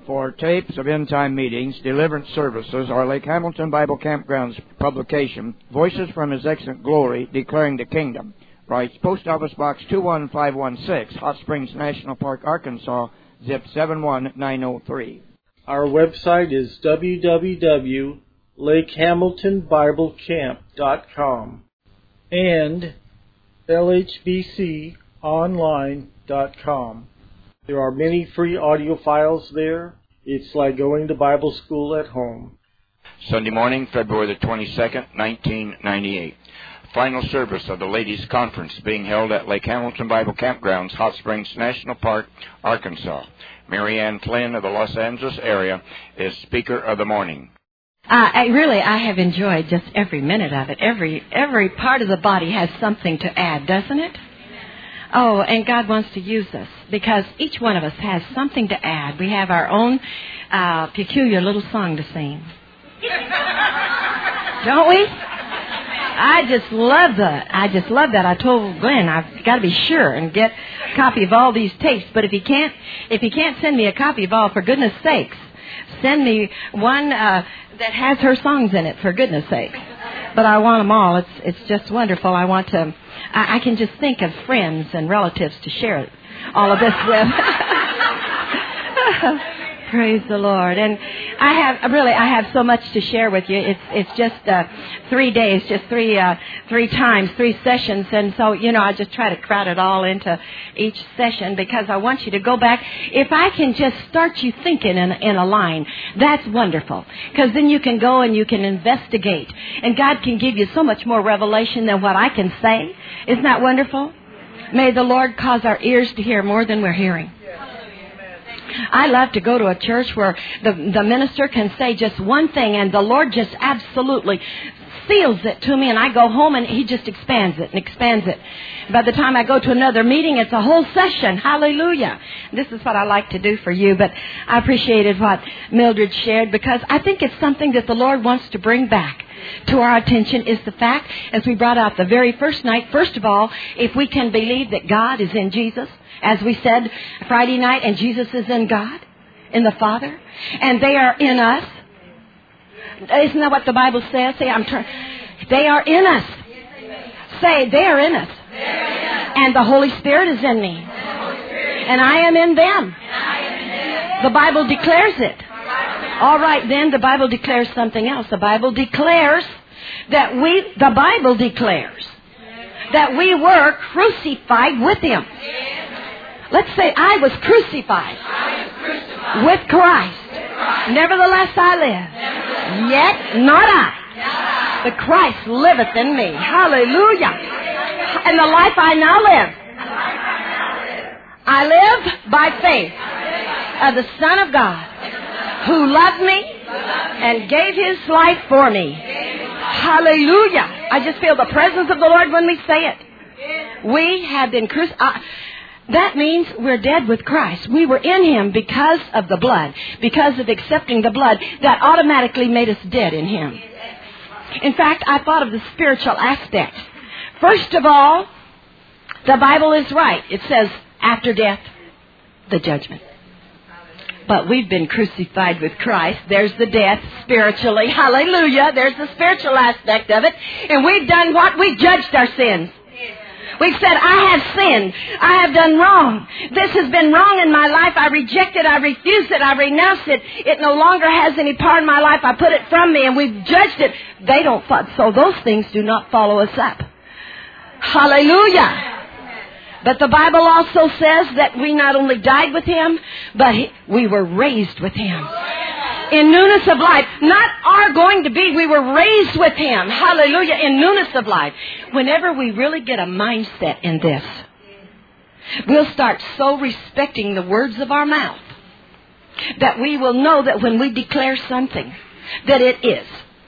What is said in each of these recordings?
for tapes of end-time meetings, deliverance services, or Lake Hamilton Bible Campground's publication, Voices from His Excellent Glory, Declaring the Kingdom. Writes Post Office Box 21516, Hot Springs National Park, Arkansas, zip 71903. Our website is www.lakehamiltonbiblecamp.com and lhbconline.com. There are many free audio files there. It's like going to Bible school at home. Sunday morning, February the 22nd, 1998. Final service of the Ladies' Conference being held at Lake Hamilton Bible Campgrounds, Hot Springs National Park, Arkansas. Mary Ann Flynn of the Los Angeles area is speaker of the morning. I have enjoyed just every minute of it. Every part of the body has something to add, doesn't it? Oh, and God wants to use us because each one of us has something to add. We have our own peculiar little song to sing. Don't we? I just love that. I told Glenn I've got to be sure and get a copy of all these tapes. But if he can't send me a copy of all, for goodness sakes, send me one that has her songs in it, for goodness sakes. But I want them all. It's just wonderful. I can just think of friends and relatives to share all of this with. Praise the Lord. And I have so much to share with you. It's just 3 days, just three times, 3 sessions. And so, I just try to crowd it all into each session because I want you to go back. If I can just start you thinking in a line, that's wonderful. Because then you can go and you can investigate. And God can give you so much more revelation than what I can say. Isn't that wonderful? May the Lord cause our ears to hear more than we're hearing. I love to go to a church where the minister can say just one thing and the Lord just absolutely seals it to me, and I go home and He just expands it and expands it. By the time I go to another meeting, it's a whole session. Hallelujah. This is what I like to do for you, but I appreciated what Mildred shared because I think it's something that the Lord wants to bring back to our attention is the fact, as we brought out the very first night, first of all, if we can believe that God is in Jesus, as we said Friday night, and Jesus is in God, in the Father, and they are in us. Isn't that what the Bible says? Say, they are in us. Say, they are in us. And the Holy Spirit is in me. And I am in them. The Bible declares it. All right, then the Bible declares something else. The Bible declares that we were crucified with Him. Let's say I was crucified with Christ. Nevertheless I live. Yet not I. But Christ liveth in me. Hallelujah. And the life I now live, I live by faith of the Son of God, who loved me and gave His life for me. Hallelujah. I just feel the presence of the Lord when we say it. We have been crucified. That means we're dead with Christ. We were in Him because of the blood, because of accepting the blood. That automatically made us dead in Him. In fact, I thought of the spiritual aspect. First of all, the Bible is right. It says, after death, the judgment. But we've been crucified with Christ. There's the death spiritually. Hallelujah. There's the spiritual aspect of it. And we've done what? We've judged our sins. We've said, I have sinned. I have done wrong. This has been wrong in my life. I reject it. I refuse it. I renounce it. It no longer has any part in my life. I put it from me, and we've judged it. So those things do not follow us up. Hallelujah. But the Bible also says that we not only died with Him, but we were raised with Him. In newness of life. Not are going to be. We were raised with Him. Hallelujah. In newness of life. Whenever we really get a mindset in this, we'll start so respecting the words of our mouth that we will know that when we declare something, that it is.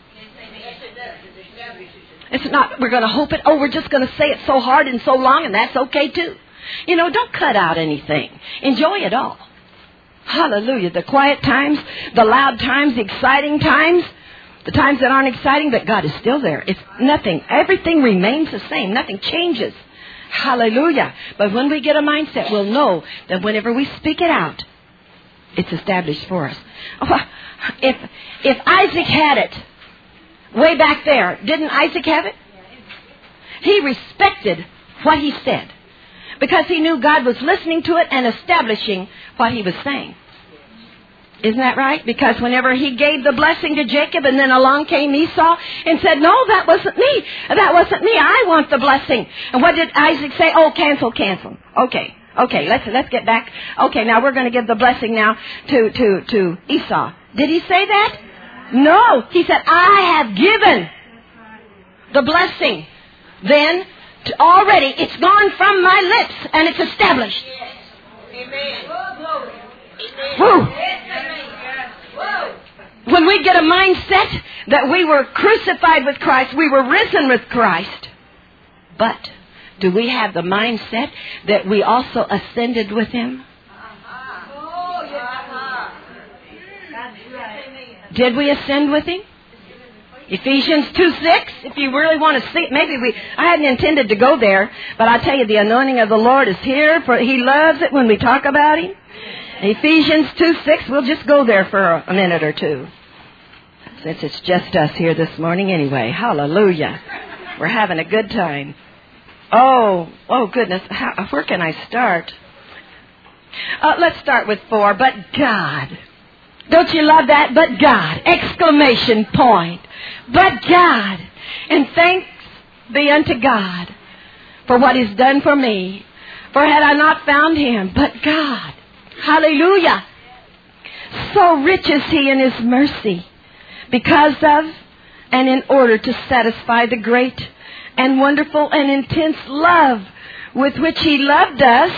It's not, we're going to hope it. Oh, we're just going to say it so hard and so long, and that's okay too. Don't cut out anything. Enjoy it all. Hallelujah. The quiet times, the loud times, the exciting times, the times that aren't exciting, but God is still there. It's nothing. Everything remains the same. Nothing changes. Hallelujah. But when we get a mindset, we'll know that whenever we speak it out, It's established for us. If Isaac had it way back there, didn't Isaac have it? He respected what he said because he knew God was listening to it and establishing what he was saying. Isn't that right? Because whenever he gave the blessing to Jacob and then along came Esau and said, no, that wasn't me. That wasn't me. I want the blessing. And what did Isaac say? Oh, cancel. Okay, let's get back. Okay, now we're going to give the blessing now to Esau. Did he say that? No. He said, I have given the blessing. Then already it's gone from my lips and it's established. Amen. Woo. When we get a mindset that we were crucified with Christ, we were risen with Christ, but do we have the mindset that we also ascended with Him? Did we ascend with Him? Ephesians 2:6, if you really want to see it, I hadn't intended to go there, but I tell you, the anointing of the Lord is here, for He loves it when we talk about Him. Ephesians 2:6, we'll just go there for a minute or two. Since it's just us here this morning anyway. Hallelujah. We're having a good time. Oh goodness. Where can I start? Let's start with 4. But God. Don't you love that? But God. Exclamation point. But God. And thanks be unto God for what He's done for me. For had I not found Him, but God. Hallelujah. So rich is He in His mercy, because of and in order to satisfy the great and wonderful and intense love with which He loved us.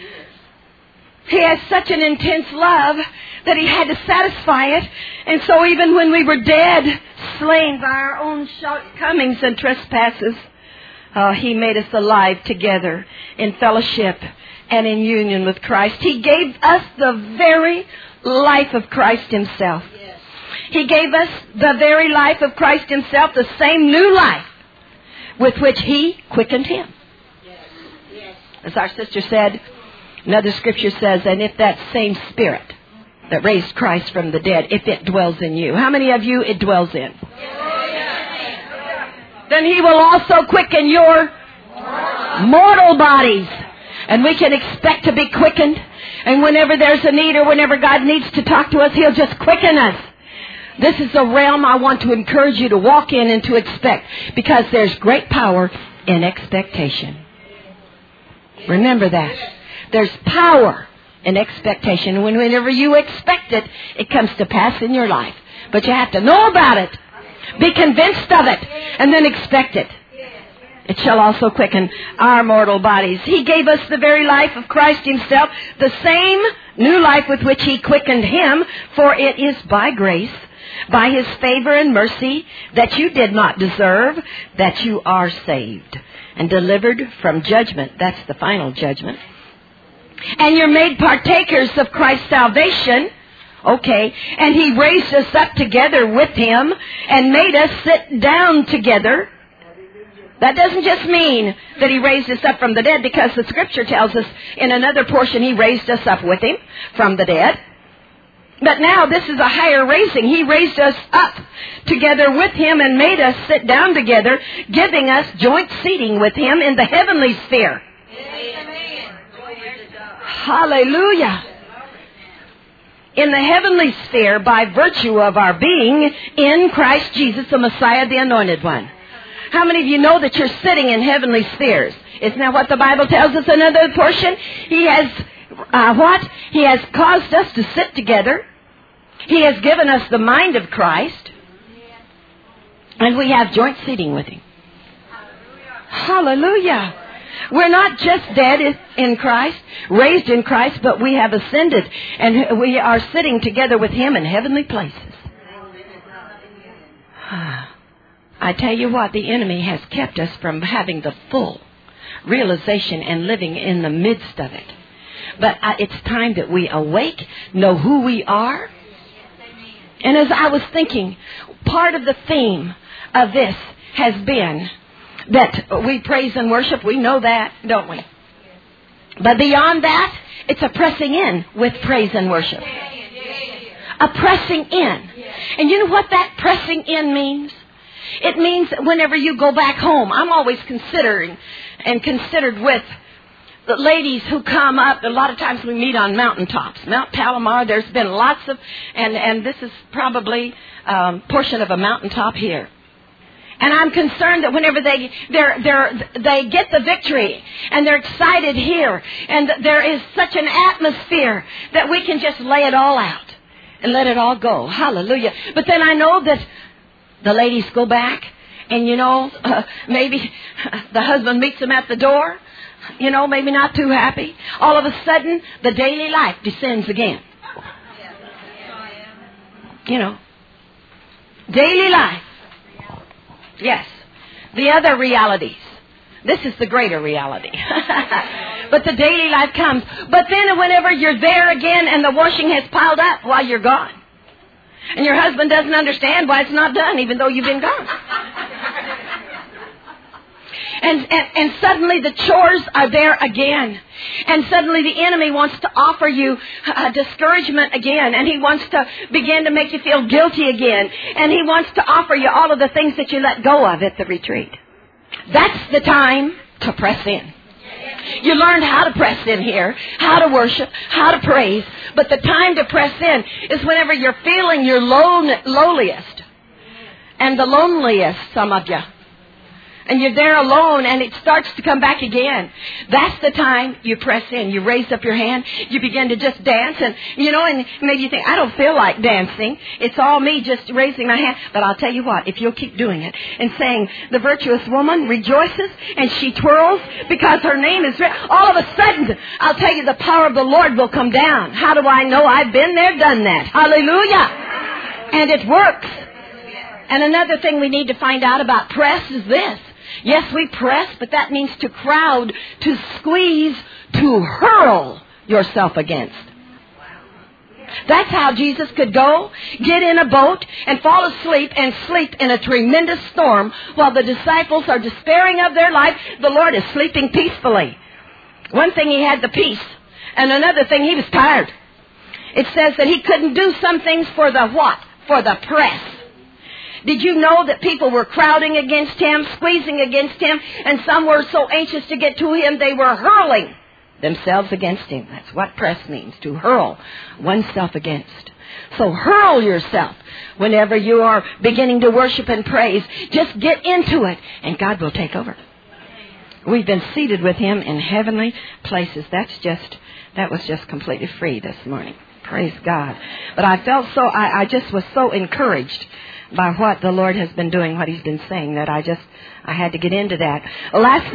He has such an intense love that He had to satisfy it. And so even when we were dead, slain by our own shortcomings and trespasses, He made us alive together in fellowship and in union with Christ. He gave us the very life of Christ Himself. Yes. He gave us the very life of Christ Himself, the same new life with which He quickened Him. Yes. Yes. As our sister said, another scripture says, and if that same Spirit that raised Christ from the dead, if it dwells in you. How many of you it dwells in? Yes. Then He will also quicken your mortal bodies. And we can expect to be quickened. And whenever there's a need or whenever God needs to talk to us, He'll just quicken us. This is a realm I want to encourage you to walk in and to expect. Because there's great power in expectation. Remember that. There's power in expectation. And whenever you expect it, it comes to pass in your life. But you have to know about it. Be convinced of it. And then expect it. It shall also quicken our mortal bodies. He gave us the very life of Christ Himself, the same new life with which He quickened Him, for it is by grace, by His favor and mercy, that you did not deserve, that you are saved and delivered from judgment. That's the final judgment. And you're made partakers of Christ's salvation. Okay, and He raised us up together with Him and made us sit down together. That doesn't just mean that He raised us up from the dead, because the Scripture tells us in another portion He raised us up with Him from the dead. But now this is a higher raising. He raised us up together with Him and made us sit down together, giving us joint seating with Him in the heavenly sphere. Amen. Hallelujah. In the heavenly sphere by virtue of our being in Christ Jesus, the Messiah, the Anointed One. How many of you know that you're sitting in heavenly spheres? Isn't that what the Bible tells us in another portion? He has, He has caused us to sit together. He has given us the mind of Christ. And we have joint seating with Him. Hallelujah. We're not just dead in Christ, raised in Christ, but we have ascended. And we are sitting together with Him in heavenly places. I tell you what, the enemy has kept us from having the full realization and living in the midst of it. But it's time that we awake, know who we are. And as I was thinking, part of the theme of this has been that we praise and worship. We know that, don't we? But beyond that, it's a pressing in with praise and worship. A pressing in. And you know what that pressing in means? It means that whenever you go back home, I'm always considered with the ladies who come up. A lot of times we meet on mountaintops. Mount Palomar, there's been lots of, and this is probably a portion of a mountaintop here. And I'm concerned that whenever they get the victory and they're excited here, and there is such an atmosphere that we can just lay it all out and let it all go. Hallelujah. But then I know that the ladies go back, and maybe the husband meets them at the door. Maybe not too happy. All of a sudden, the daily life descends again. Daily life. Yes. The other realities. This is the greater reality. But the daily life comes. But then whenever you're there again and the washing has piled up while you're gone, and your husband doesn't understand why it's not done even though you've been gone. And suddenly the chores are there again. And suddenly the enemy wants to offer you discouragement again. And he wants to begin to make you feel guilty again. And he wants to offer you all of the things that you let go of at the retreat. That's the time to press in. You learned how to press in here, how to worship, how to praise. But the time to press in is whenever you're feeling your lowliest and the loneliest, some of you. And you're there alone, and it starts to come back again. That's the time you press in. You raise up your hand. You begin to just dance. And maybe you think, I don't feel like dancing. It's all me just raising my hand. But I'll tell you what, if you'll keep doing it and saying, the virtuous woman rejoices and she twirls because her name is all of a sudden, I'll tell you, the power of the Lord will come down. How do I know? I've been there, done that. Hallelujah. And it works. And another thing we need to find out about press is this. Yes, we press, but that means to crowd, to squeeze, to hurl yourself against. That's how Jesus could go, get in a boat, and fall asleep and sleep in a tremendous storm while the disciples are despairing of their life. The Lord is sleeping peacefully. One thing, he had the peace, and another thing, he was tired. It says that he couldn't do some things for the what? For the press. Did you know that people were crowding against him, squeezing against him, and some were so anxious to get to him, they were hurling themselves against him. That's what press means, to hurl oneself against. So hurl yourself whenever you are beginning to worship and praise. Just get into it, and God will take over. We've been seated with him in heavenly places. That was just completely free this morning. Praise God. But I felt I just was so encouraged by what the Lord has been doing, what he's been saying, that I had to get into that. Last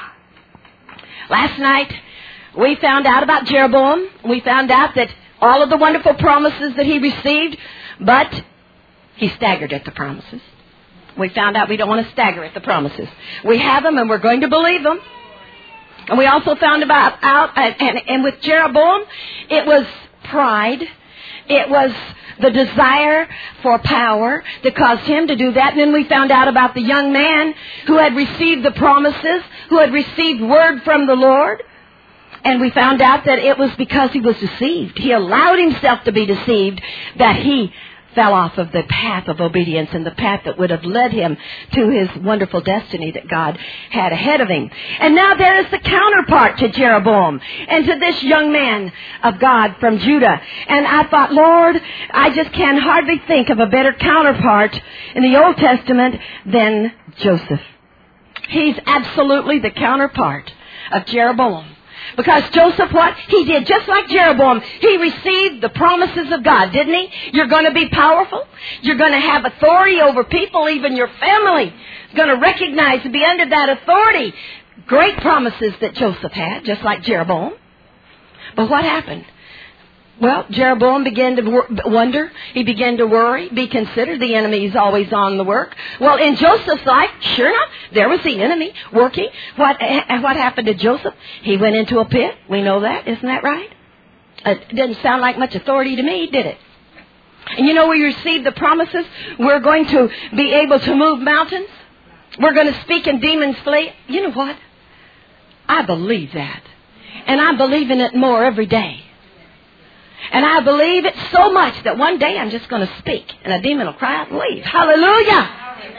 night, we found out about Jeroboam. We found out that all of the wonderful promises that he received, but he staggered at the promises. We found out we don't want to stagger at the promises. We have them and we're going to believe them. And we also found out, and with Jeroboam, it was pride. It was the desire for power that caused him to do that. And then we found out about the young man who had received the promises, who had received word from the Lord. And we found out that it was because he was deceived. He allowed himself to be deceived, that he fell off of the path of obedience and the path that would have led him to his wonderful destiny that God had ahead of him. And now there is the counterpart to Jeroboam and to this young man of God from Judah. And I thought, Lord, I just can hardly think of a better counterpart in the Old Testament than Joseph. He's absolutely the counterpart of Jeroboam. Because Joseph, what? He did just like Jeroboam. He received the promises of God, didn't he? You're going to be powerful. You're going to have authority over people. Even your family is going to recognize and be under that authority. Great promises that Joseph had, just like Jeroboam. But what happened? Well, Jeroboam began to wonder. He began to worry, be considered. The enemy is always on the work. Well, in Joseph's life, sure enough, there was the enemy working. What happened to Joseph? He went into a pit. We know that. Isn't that right? It didn't sound like much authority to me, did it? And we received the promises. We're going to be able to move mountains. We're going to speak and demons flee. You know what? I believe that. And I'm believing it more every day. And I believe it so much that one day I'm just going to speak and a demon will cry out and leave. Hallelujah!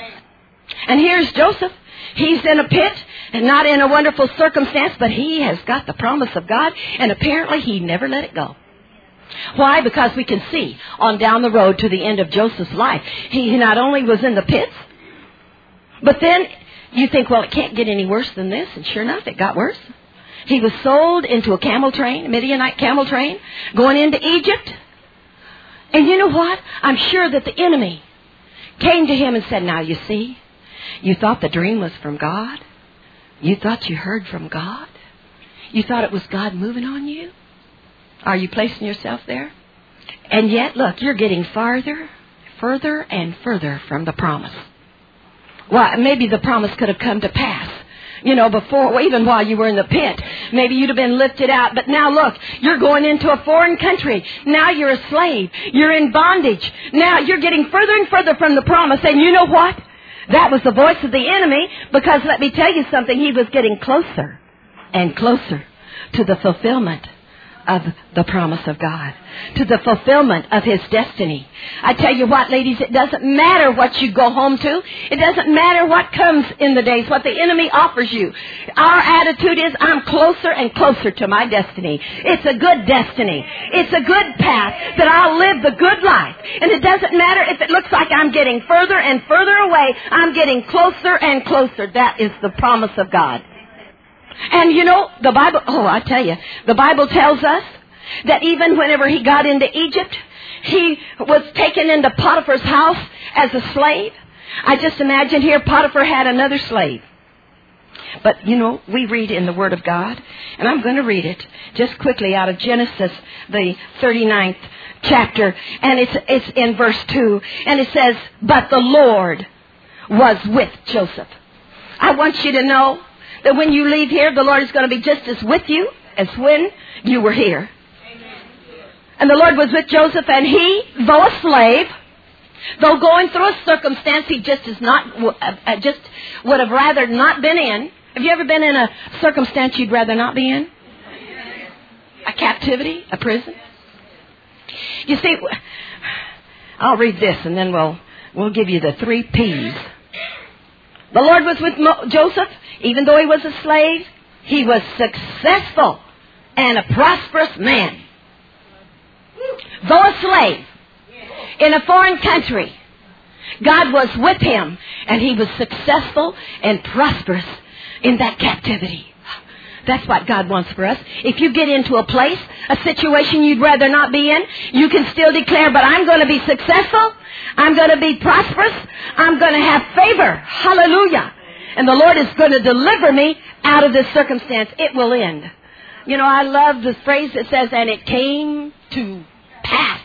And here's Joseph. He's in a pit and not in a wonderful circumstance, but he has got the promise of God, and apparently he never let it go. Why? Because we can see on down the road to the end of Joseph's life, he not only was in the pits, but then you think, well, it can't get any worse than this, and sure enough, it got worse. He was sold into a camel train, a Midianite camel train, going into Egypt. And you know what? I'm sure that the enemy came to him and said, now you see, you thought the dream was from God. You thought you heard from God. You thought it was God moving on you. Are you placing yourself there? And yet, look, you're getting further and further from the promise. Well, maybe the promise could have come to pass. You know, before, even while you were in the pit, maybe you'd have been lifted out. But now look, you're going into a foreign country. Now you're a slave. You're in bondage. Now you're getting further and further from the promise. And you know what? That was the voice of the enemy, because let me tell you something, he was getting closer and closer to the fulfillment of the promise of God, to the fulfillment of His destiny. I tell you what, ladies, it doesn't matter what you go home to. It doesn't matter what comes in the days, what the enemy offers you. Our attitude is, I'm closer and closer to my destiny. It's a good destiny. It's a good path that I'll live the good life. And it doesn't matter if it looks like I'm getting further and further away. I'm getting closer and closer. That is the promise of God. And you know, the Bible, I tell you, the Bible tells us that even whenever he got into Egypt, he was taken into Potiphar's house as a slave. I just imagine here Potiphar had another slave. But, you know, we read in the Word of God, and I'm going to read it just quickly out of Genesis, the 39th chapter, and it's in verse 2, and it says, but the Lord was with Joseph. I want you to know that when you leave here, the Lord is going to be just as with you as when you were here. And the Lord was with Joseph, and he, though a slave, though going through a circumstance he just would have rather not been in. Have you ever been in a circumstance you'd rather not be in? A captivity, a prison? You see, I'll read this, and then we'll give you the 3 P's. The Lord was with Joseph. Even though he was a slave, he was successful and a prosperous man. Though a slave in a foreign country, God was with him, and he was successful and prosperous in that captivity. That's what God wants for us. If you get into a place, a situation you'd rather not be in, you can still declare, but I'm going to be successful. I'm going to be prosperous. I'm going to have favor. Hallelujah. And the Lord is going to deliver me out of this circumstance. It will end. You know, I love the phrase that says, and it came to pass.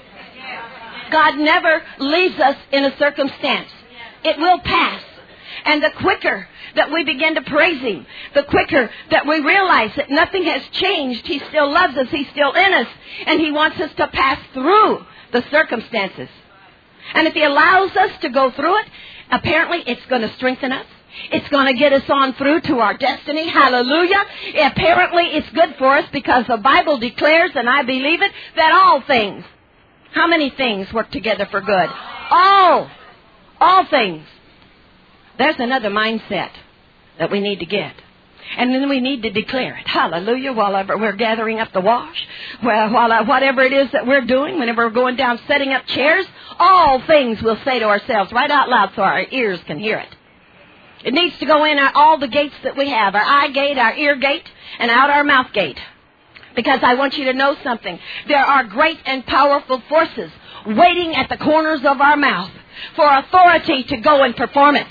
God never leaves us in a circumstance. It will pass. And the quicker that we begin to praise Him, the quicker that we realize that nothing has changed. He still loves us. He's still in us. And He wants us to pass through the circumstances. And if He allows us to go through it, apparently it's going to strengthen us. It's going to get us on through to our destiny. Hallelujah. Apparently it's good for us because the Bible declares, and I believe it, that all things, how many things work together for good? All things. There's another mindset that we need to get. And then we need to declare it. Hallelujah. While we're gathering up the wash, while whatever it is that we're doing, whenever we're going down setting up chairs, all things we'll say to ourselves right out loud so our ears can hear it. It needs to go in all the gates that we have, our eye gate, our ear gate, and out our mouth gate. Because I want you to know something. There are great and powerful forces waiting at the corners of our mouth for authority to go and perform it.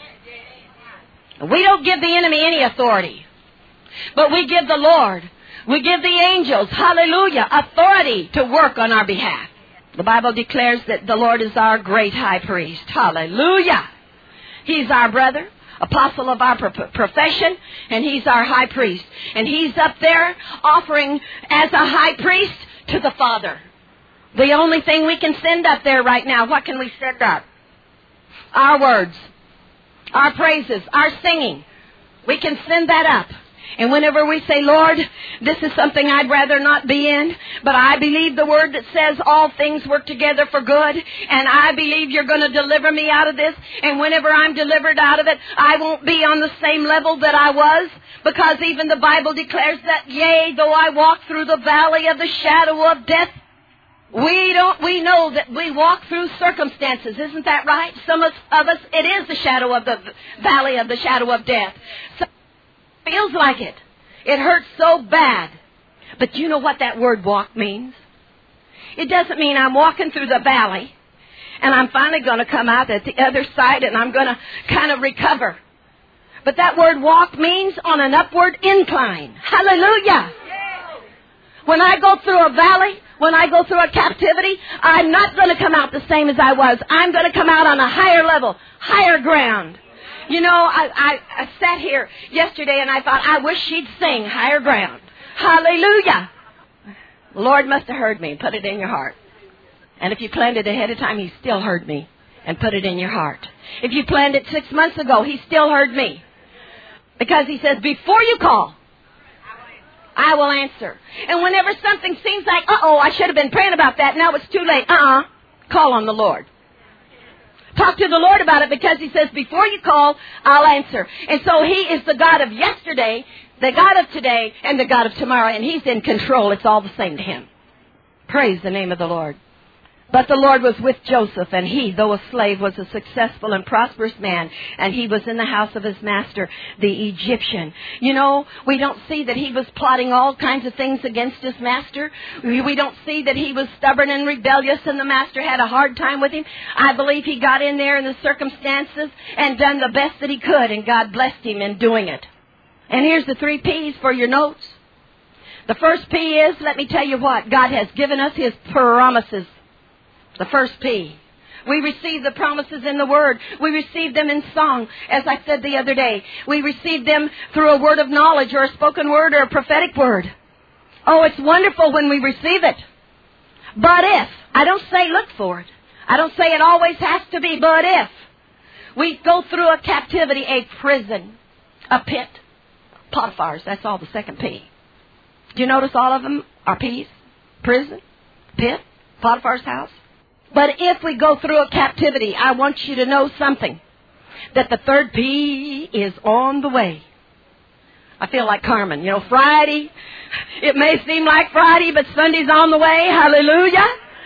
We don't give the enemy any authority. But we give the Lord, we give the angels, hallelujah, authority to work on our behalf. The Bible declares that the Lord is our great high priest. Hallelujah. He's our brother, apostle of our profession, and He's our high priest. And He's up there offering as a high priest to the Father. The only thing we can send up there right now, what can we send up? Our words, our praises, our singing. We can send that up. And whenever we say, Lord, this is something I'd rather not be in, but I believe the word that says all things work together for good, and I believe you're going to deliver me out of this, and whenever I'm delivered out of it, I won't be on the same level that I was, because even the Bible declares that, yea, though I walk through the valley of the shadow of death, we know that we walk through circumstances. Isn't that right? Some of us, it is the shadow of the valley of the shadow of death. Some feels like it. It hurts so bad. But you know what that word walk means? It doesn't mean I'm walking through the valley and I'm finally going to come out at the other side and I'm going to kind of recover. But that word walk means on an upward incline. Hallelujah. When I go through a valley, when I go through a captivity, I'm not going to come out the same as I was. I'm going to come out on a higher level, higher ground. You know, I sat here yesterday and I thought, I wish she'd sing Higher Ground. Hallelujah. The Lord must have heard me and put it in your heart. And if you planned it ahead of time, He still heard me and put it in your heart. If you planned it 6 months ago, He still heard me. Because He says, before you call, I will answer. And whenever something seems like, I should have been praying about that, now it's too late. Call on the Lord. Talk to the Lord about it, because He says, before you call, I'll answer. And so He is the God of yesterday, the God of today, and the God of tomorrow. And He's in control. It's all the same to Him. Praise the name of the Lord. But the Lord was with Joseph, and he, though a slave, was a successful and prosperous man, and he was in the house of his master, the Egyptian. You know, we don't see that he was plotting all kinds of things against his master. We don't see that he was stubborn and rebellious, and the master had a hard time with him. I believe he got in there in the circumstances and done the best that he could, and God blessed him in doing it. And here's the 3 P's for your notes. The first P is, let me tell you what, God has given us His promises. The first P. We receive the promises in the Word. We receive them in song, as I said the other day. We receive them through a word of knowledge or a spoken word or a prophetic word. Oh, it's wonderful when we receive it. But if, I don't say look for it. I don't say it always has to be, but if we go through a captivity, a prison, a pit, Potiphar's, that's all the second P. Do you notice all of them are P's? Prison, pit, Potiphar's house. But if we go through a captivity, I want you to know something. That the third P is on the way. I feel like Carmen. You know, Friday, it may seem like Friday, but Sunday's on the way. Hallelujah.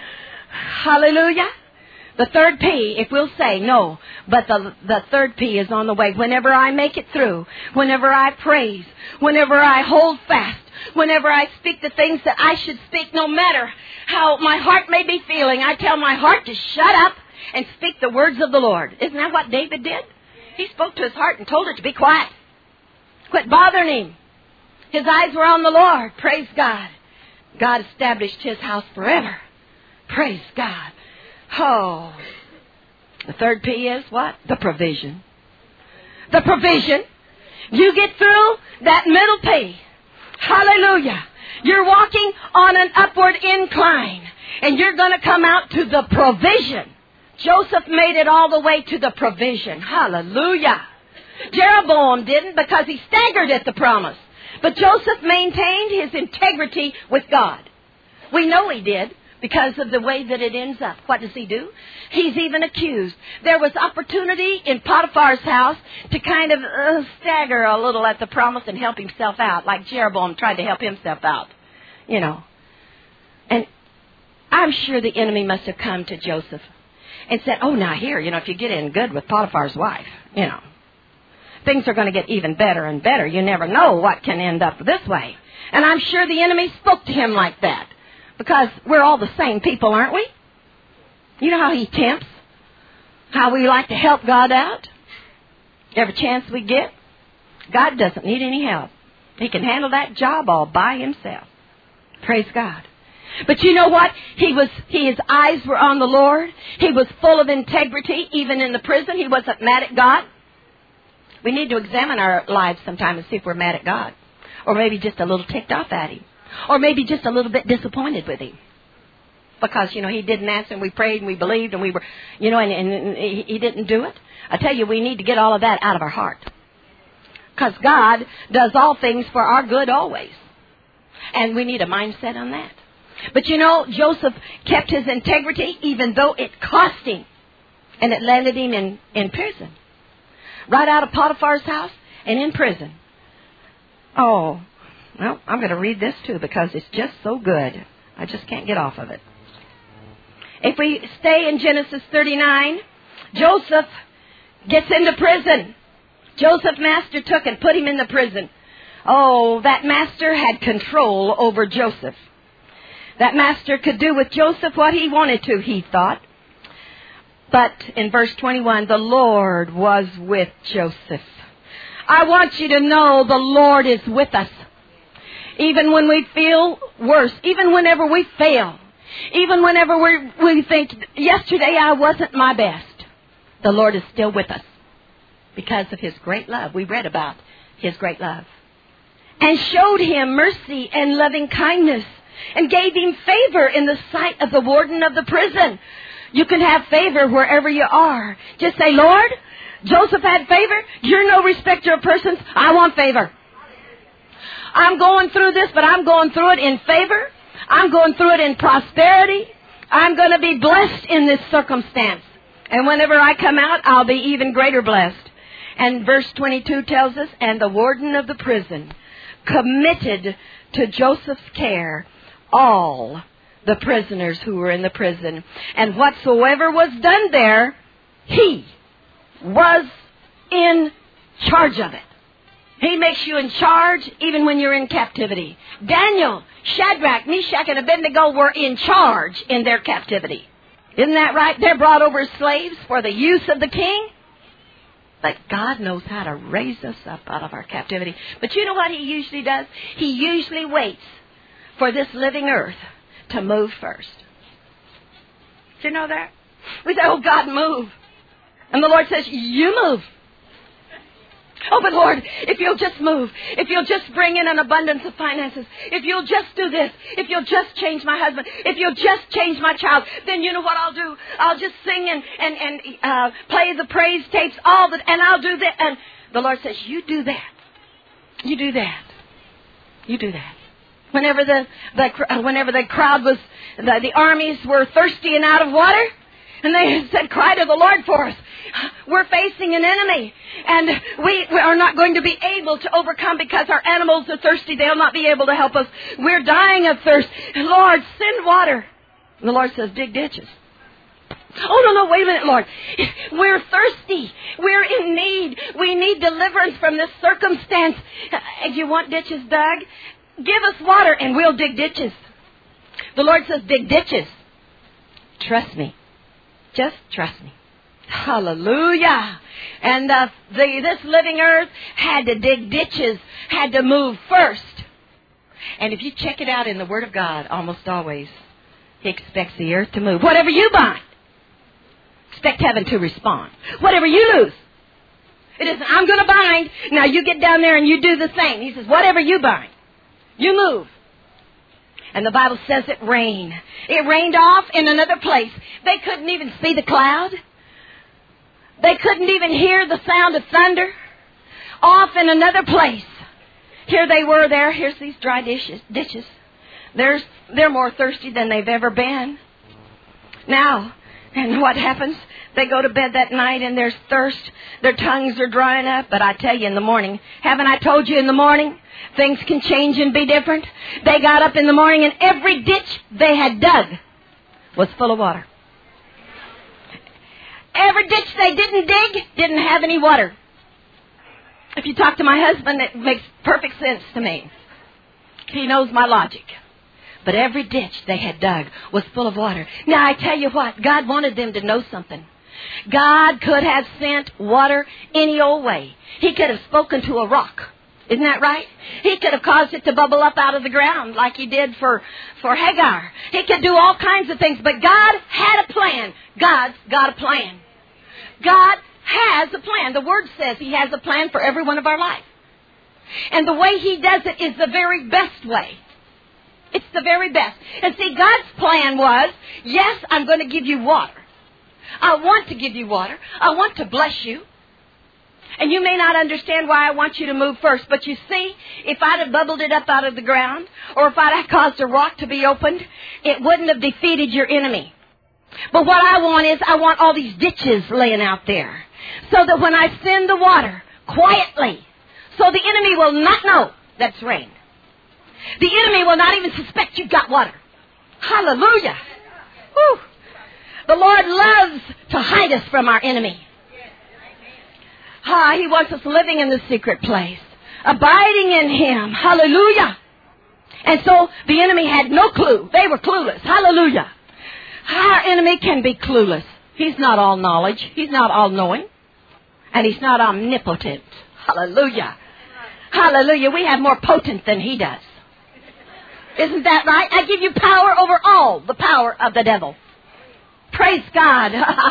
Hallelujah. The third P, if we'll say no, but the third P is on the way. Whenever I make it through, whenever I praise, whenever I hold fast, whenever I speak the things that I should speak, no matter how my heart may be feeling, I tell my heart to shut up and speak the words of the Lord. Isn't that what David did? He spoke to his heart and told it to be quiet. Quit bothering him. His eyes were on the Lord. Praise God. God established His house forever. Praise God. Oh. The third P is what? The provision. The provision. You get through that middle P. Hallelujah. You're walking on an upward incline, and you're going to come out to the provision. Joseph made it all the way to the provision. Hallelujah. Jeroboam didn't, because he staggered at the promise. But Joseph maintained his integrity with God. We know he did, because of the way that it ends up. What does he do? He's even accused. There was opportunity in Potiphar's house to kind of stagger a little at the promise and help himself out, like Jeroboam tried to help himself out, you know. And I'm sure the enemy must have come to Joseph and said, oh, now here, you know, if you get in good with Potiphar's wife, you know, things are going to get even better and better. You never know what can end up this way. And I'm sure the enemy spoke to him like that. Because we're all the same people, aren't we? You know how he tempts? How we like to help God out? Every chance we get? God doesn't need any help. He can handle that job all by himself. Praise God. But you know what? His eyes were on the Lord. He was full of integrity. Even in the prison, he wasn't mad at God. We need to examine our lives sometime and see if we're mad at God. Or maybe just a little ticked off at Him. Or maybe just a little bit disappointed with Him. Because, you know, He didn't answer and we prayed and we believed and we were, you know, and He didn't do it. I tell you, we need to get all of that out of our heart. Because God does all things for our good always. And we need a mindset on that. But you know, Joseph kept his integrity even though it cost him. And it landed him in prison. Right out of Potiphar's house and in prison. Oh, well, I'm going to read this too because it's just so good. I just can't get off of it. If we stay in Genesis 39, Joseph gets into prison. Joseph's master took and put him in the prison. Oh, that master had control over Joseph. That master could do with Joseph what he wanted to, he thought. But in verse 21, the Lord was with Joseph. I want you to know the Lord is with us. Even when we feel worse, even whenever we fail, even whenever we think, yesterday I wasn't my best, the Lord is still with us because of His great love. We read about His great love. And showed him mercy and loving kindness and gave him favor in the sight of the warden of the prison. You can have favor wherever you are. Just say, Lord, Joseph had favor. You're no respecter of persons. I want favor. I'm going through this, but I'm going through it in favor. I'm going through it in prosperity. I'm going to be blessed in this circumstance. And whenever I come out, I'll be even greater blessed. And verse 22 tells us, and the warden of the prison committed to Joseph's care all the prisoners who were in the prison. And whatsoever was done there, he was in charge of it. He makes you in charge even when you're in captivity. Daniel, Shadrach, Meshach, and Abednego were in charge in their captivity. Isn't that right? They're brought over as slaves for the use of the king. But God knows how to raise us up out of our captivity. But you know what He usually does? He usually waits for this living earth to move first. Do you know that? We say, oh, God, move. And the Lord says, you move. Oh, but Lord, if you'll just move, if you'll just bring in an abundance of finances, if you'll just do this, if you'll just change my husband, if you'll just change my child, then you know what I'll do? I'll just sing and play the praise tapes, and I'll do that. And the Lord says, you do that. You do that. You do that. Whenever the crowd was, the armies were thirsty and out of water, and they said, cry to the Lord for us. We're facing an enemy, and we are not going to be able to overcome because our animals are thirsty. They'll not be able to help us. We're dying of thirst. Lord, send water. And the Lord says, dig ditches. Oh, no, wait a minute, Lord. We're thirsty. We're in need. We need deliverance from this circumstance. If you want ditches dug, give us water, and we'll dig ditches. The Lord says, dig ditches. Trust me. Just trust me. Hallelujah. And this living earth had to dig ditches, had to move first. And if you check it out in the Word of God, almost always, He expects the earth to move. Whatever you bind, expect heaven to respond. Whatever you lose, it isn't, I'm going to bind. Now you get down there and you do the same. He says, whatever you bind, you move. And the Bible says it rained. It rained off in another place. They couldn't even see the cloud. They couldn't even hear the sound of thunder. Off in another place. Here they were there. Here's these dry ditches. They're more thirsty than they've ever been. Now, and what happens? They go to bed that night and there's thirst. Their tongues are drying up. But I tell you in the morning, haven't I told you in the morning? Things can change and be different. They got up in the morning and every ditch they had dug was full of water. Every ditch they didn't dig didn't have any water. If you talk to my husband, it makes perfect sense to me. He knows my logic. But every ditch they had dug was full of water. Now I tell you what, God wanted them to know something. God could have sent water any old way. He could have spoken to a rock. Isn't that right? He could have caused it to bubble up out of the ground like He did for Hagar. He could do all kinds of things, but God had a plan. God's got a plan. God has a plan. The Word says He has a plan for every one of our life. And the way He does it is the very best way. It's the very best. And see, God's plan was, yes, I'm going to give you water. I want to give you water. I want to bless you. And you may not understand why I want you to move first. But you see, if I'd have bubbled it up out of the ground, or if I'd have caused a rock to be opened, it wouldn't have defeated your enemy. But what I want is, I want all these ditches laying out there. So that when I send the water quietly, so the enemy will not know that's rain. The enemy will not even suspect you've got water. Hallelujah. Whew. The Lord loves to hide us from our enemy. He wants us living in the secret place, abiding in Him. Hallelujah. And so the enemy had no clue. They were clueless. Hallelujah. Our enemy can be clueless. He's not all knowledge. He's not all knowing. And He's not omnipotent. Hallelujah. Hallelujah. We have more potent than He does. Isn't that right? I give you power over all the power of the devil. Praise God.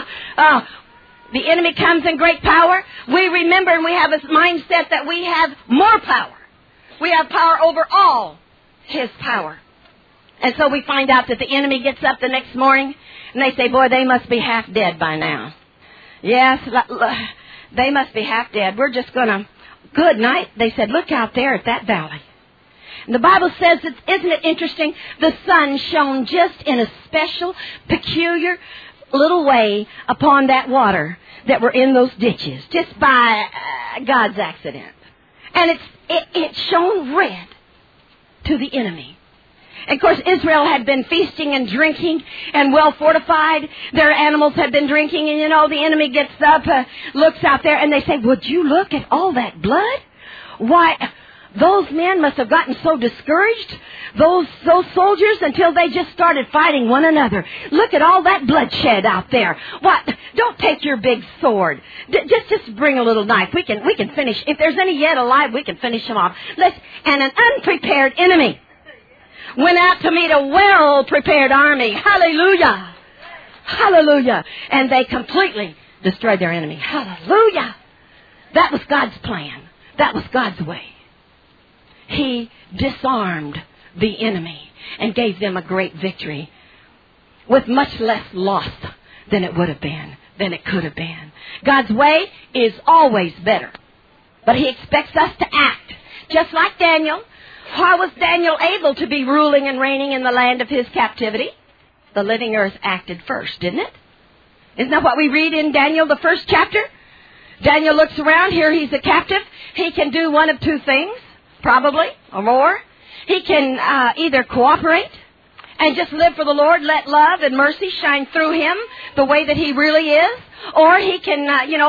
The enemy comes in great power. We remember and we have a mindset that we have more power. We have power over all His power. And so we find out that the enemy gets up the next morning and they say, boy, they must be half dead by now. Yes, they must be half dead. We're just going to, good night. They said, look out there at that valley. And the Bible says, isn't it interesting? The sun shone just in a special, peculiar little way upon that water that were in those ditches, just by God's accident. And it shone red to the enemy. And of course, Israel had been feasting and drinking and well fortified. Their animals had been drinking, and the enemy gets up, looks out there, and they say, would you look at all that blood? Why, those men must have gotten so discouraged, those soldiers, until they just started fighting one another. Look at all that bloodshed out there. What? Don't take your big sword. Just bring a little knife. We can finish. If there's any yet alive, we can finish them off. And an unprepared enemy went out to meet a well-prepared army. Hallelujah. Hallelujah. And they completely destroyed their enemy. Hallelujah. That was God's plan. That was God's way. He disarmed the enemy and gave them a great victory with much less loss than it would have been, than it could have been. God's way is always better. But He expects us to act. Just like Daniel. How was Daniel able to be ruling and reigning in the land of his captivity? The living earth acted first, didn't it? Isn't that what we read in Daniel, the first chapter? Daniel looks around. Here he's a captive. He can do one of two things, probably, or more. He can either cooperate and just live for the Lord, let love and mercy shine through him the way that he really is. Or he can,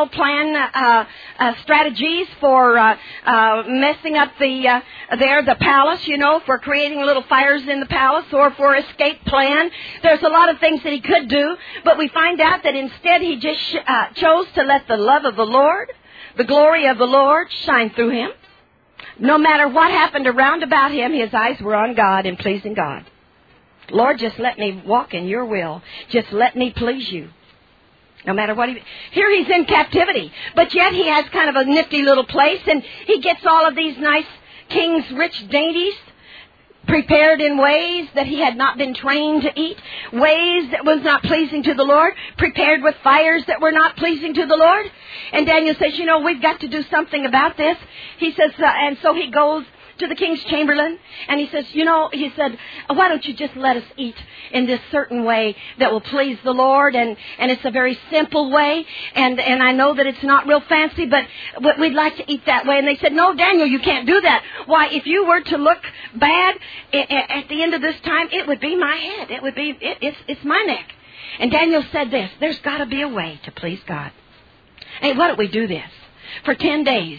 plan strategies for messing up the palace, for creating little fires in the palace, or for escape plan. There's a lot of things that he could do, but we find out that instead he just chose to let the love of the Lord, the glory of the Lord, shine through him. No matter what happened around about him, his eyes were on God and pleasing God. Lord, just let me walk in your will. Just let me please you. No matter what here he's in captivity, but yet he has kind of a nifty little place, and he gets all of these nice king's rich dainties prepared in ways that he had not been trained to eat, ways that was not pleasing to the Lord, prepared with fires that were not pleasing to the Lord. And Daniel says, we've got to do something about this. He says, and so he goes to the king's chamberlain, and he says, he said, why don't you just let us eat in this certain way that will please the Lord, and it's a very simple way, and I know that it's not real fancy, but we'd like to eat that way. And they said, no, Daniel, you can't do that. Why, if you were to look bad at the end of this time, it would be my head. It would be, it's my neck. And Daniel said this, there's got to be a way to please God. Hey, why don't we do this? For 10 days,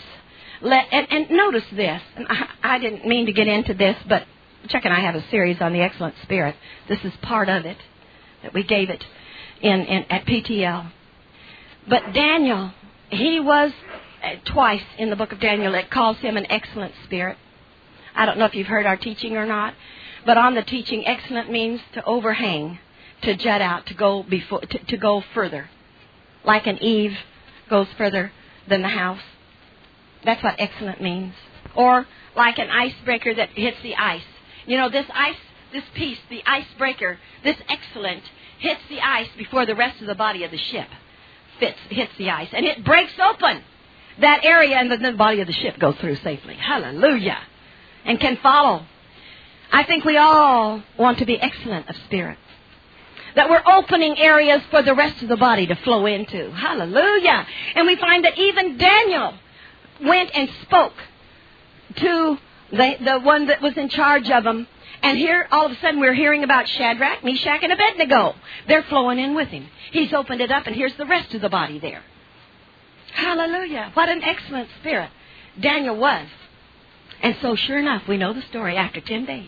and notice this, and I didn't mean to get into this, but Chuck and I have a series on the excellent spirit. This is part of it, that we gave it at PTL. But Daniel, he was, twice in the book of Daniel, it calls him an excellent spirit. I don't know if you've heard our teaching or not, but on the teaching, excellent means to overhang, to jut out, to go further. Like an eave goes further than the house. That's what excellent means. Or like an icebreaker that hits the ice. This piece, the icebreaker, this excellent, hits the ice before the rest of the body of the ship hits the ice. And it breaks open. that area, and the body of the ship goes through safely. Hallelujah. And can follow. I think we all want to be excellent of spirit. That we're opening areas for the rest of the body to flow into. Hallelujah. And we find that even Daniel went and spoke to the one that was in charge of them. And here, all of a sudden, we're hearing about Shadrach, Meshach, and Abednego. They're flowing in with him. He's opened it up, and here's the rest of the body there. Hallelujah. What an excellent spirit Daniel was. And so, sure enough, we know the story after 10 days.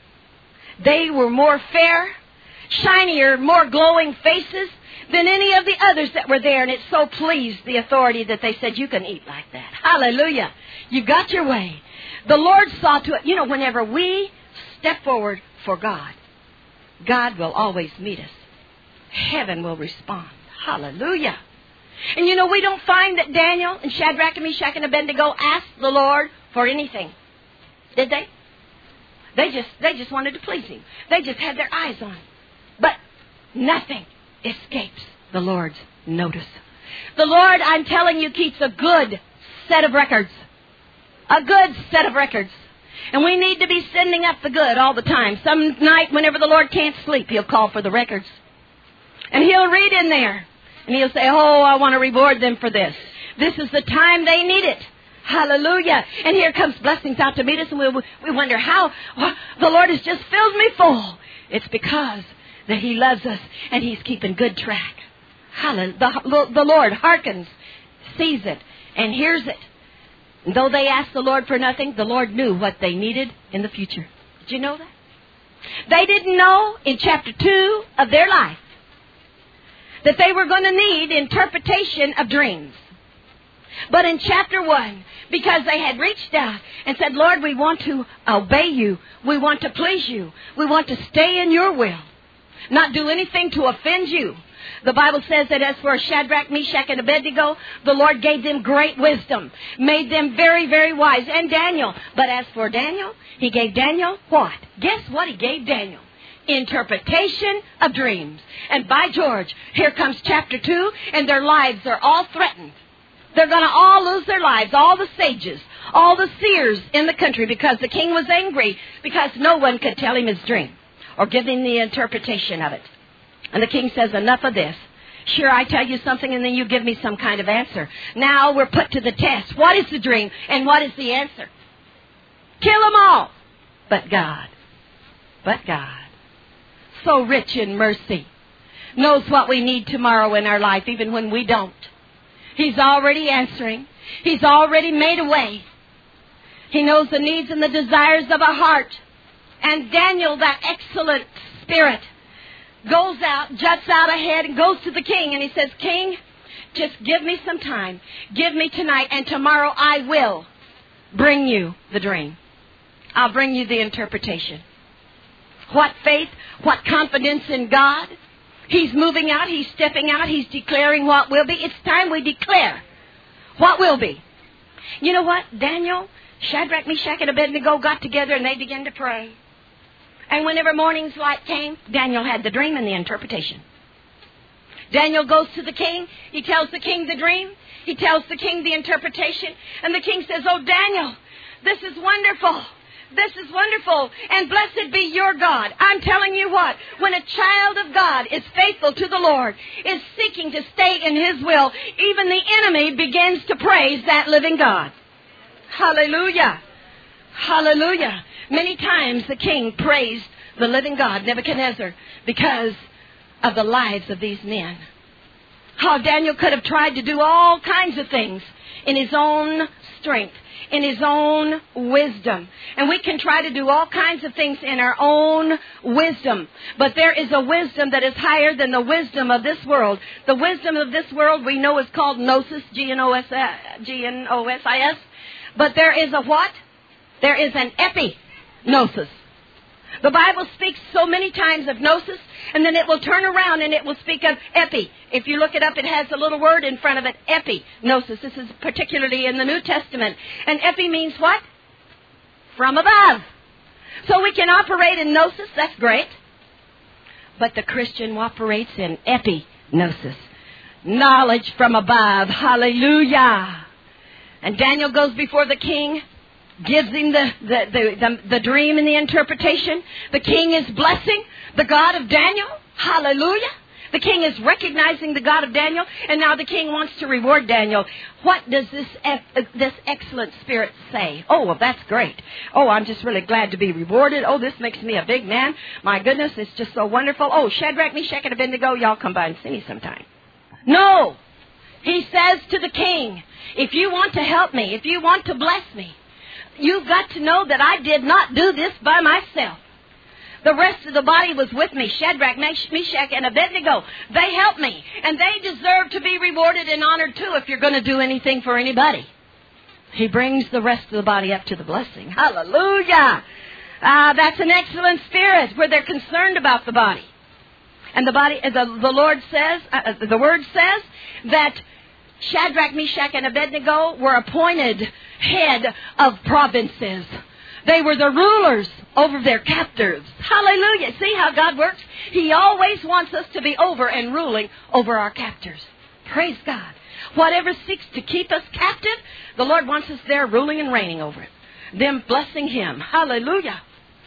They were more fair, shinier, more glowing faces than any of the others that were there. And it so pleased the authority that they said, you can eat like that. Hallelujah. You got your way. The Lord saw to it. You know, whenever we step forward for God, God will always meet us. Heaven will respond. Hallelujah. And you know, we don't find that Daniel and Shadrach and Meshach and Abednego asked the Lord for anything. Did they? They just wanted to please Him. They just had their eyes on Him. But nothing escapes the Lord's notice. The Lord, I'm telling you, keeps a good set of records. A good set of records. And we need to be sending up the good all the time. Some night, whenever the Lord can't sleep, He'll call for the records. And He'll read in there. And He'll say, oh, I want to reward them for this. This is the time they need it. Hallelujah. And here comes blessings out to meet us. And we wonder how the Lord has just filled me full. It's because that He loves us and He's keeping good track. Hallelujah. The Lord hearkens, sees it, and hears it. And though they asked the Lord for nothing, the Lord knew what they needed in the future. Did you know that? They didn't know in chapter 2 of their life that they were going to need interpretation of dreams. But in chapter 1, because they had reached out and said, Lord, we want to obey You. We want to please You. We want to stay in Your will. Not do anything to offend You. The Bible says that as for Shadrach, Meshach, and Abednego, the Lord gave them great wisdom. Made them very, very wise. And Daniel. But as for Daniel, He gave Daniel what? Guess what He gave Daniel? Interpretation of dreams. And by George, here comes chapter 2, and their lives are all threatened. They're going to all lose their lives, all the sages, all the seers in the country, because the king was angry because no one could tell him his dream or give him the interpretation of it. And the king says, enough of this. Sure, I tell you something and then you give me some kind of answer. Now we're put to the test. What is the dream and what is the answer? Kill them all. But God, so rich in mercy, knows what we need tomorrow in our life, even when we don't. He's already answering. He's already made a way. He knows the needs and the desires of our heart. And Daniel, that excellent spirit, goes out, juts out ahead, and goes to the king. And he says, King, just give me some time. Give me tonight, and tomorrow I will bring you the dream. I'll bring you the interpretation. What faith, what confidence in God. He's moving out, He's stepping out, He's declaring what will be. It's time we declare what will be. You know what? Daniel, Shadrach, Meshach, and Abednego got together and they began to pray. And whenever morning's light came, Daniel had the dream and the interpretation. Daniel goes to the king. He tells the king the dream. He tells the king the interpretation. And the king says, oh, Daniel, this is wonderful. This is wonderful, and blessed be your God. I'm telling you what, when a child of God is faithful to the Lord, is seeking to stay in His will, even the enemy begins to praise that living God. Hallelujah. Hallelujah. Many times the king praised the living God, Nebuchadnezzar, because of the lives of these men. How Daniel could have tried to do all kinds of things in his own strength, in his own wisdom. And we can try to do all kinds of things in our own wisdom. But there is a wisdom that is higher than the wisdom of this world. The wisdom of this world we know is called gnosis, G-N-O-S-I-S. But there is a what? There is an epignosis. The Bible speaks so many times of gnosis, and then it will turn around and it will speak of epi. If you look it up, it has a little word in front of it, epignosis. This is particularly in the New Testament. And epi means what? From above. So we can operate in gnosis, that's great. But the Christian operates in epignosis. Knowledge from above. Hallelujah. And Daniel goes before the king, gives him the dream and the interpretation. The king is blessing the God of Daniel. Hallelujah. The king is recognizing the God of Daniel, and now the king wants to reward Daniel. What does this excellent spirit say? Oh, well, that's great. Oh, I'm just really glad to be rewarded. Oh, this makes me a big man. My goodness, it's just so wonderful. Oh, Shadrach, Meshach, and Abednego, y'all come by and see me sometime. No. He says to the king, if you want to help me, if you want to bless me, you've got to know that I did not do this by myself. The rest of the body was with me, Shadrach, Meshach, and Abednego. They helped me, and they deserve to be rewarded and honored too if you're going to do anything for anybody. He brings the rest of the body up to the blessing. Hallelujah! That's an excellent spirit where they're concerned about the body. And the body, the Lord says, the Word says that Shadrach, Meshach, and Abednego were appointed head of provinces. They were the rulers over their captives. Hallelujah. See how God works? He always wants us to be over and ruling over our captors. Praise God. Whatever seeks to keep us captive, the Lord wants us there ruling and reigning over it. Them blessing Him. Hallelujah.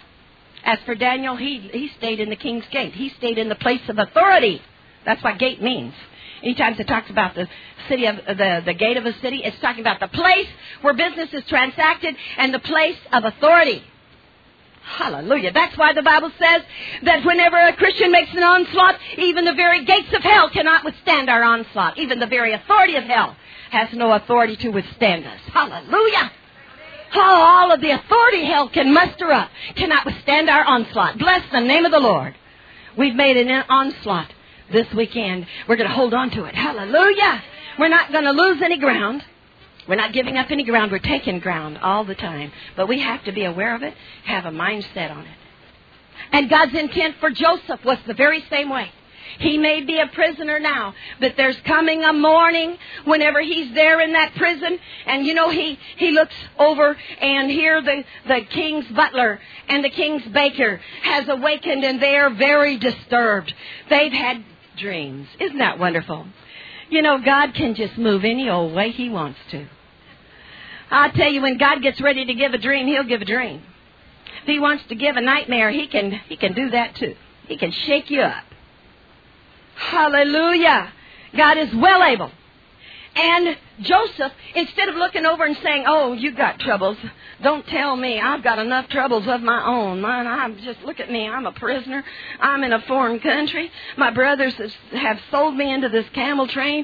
As for Daniel, he stayed in the king's gate. He stayed in the place of authority. That's what gate means. Anytime it talks about the city of the gate of a city, it's talking about the place where business is transacted and the place of authority. Hallelujah. That's why the Bible says that whenever a Christian makes an onslaught, even the very gates of hell cannot withstand our onslaught. Even the very authority of hell has no authority to withstand us. Hallelujah. Oh, all of the authority hell can muster up cannot withstand our onslaught. Bless the name of the Lord. We've made an onslaught this weekend. We're going to hold on to it. Hallelujah. We're not going to lose any ground. We're not giving up any ground. We're taking ground all the time. But we have to be aware of it, have a mindset on it. And God's intent for Joseph was the very same way. He may be a prisoner now, but there's coming a morning whenever he's there in that prison. And you know, he looks over and here the king's butler and the king's baker has awakened and they are very disturbed. They've had dreams. Isn't that wonderful? You know, God can just move any old way He wants to. I'll tell you, when God gets ready to give a dream, He'll give a dream. If He wants to give a nightmare, He can do that too. He can shake you up. Hallelujah. God is well able. And Joseph, instead of looking over and saying, oh, you got troubles, don't tell me. I've got enough troubles of my own. Look at me. I'm a prisoner. I'm in a foreign country. My brothers have sold me into this camel train.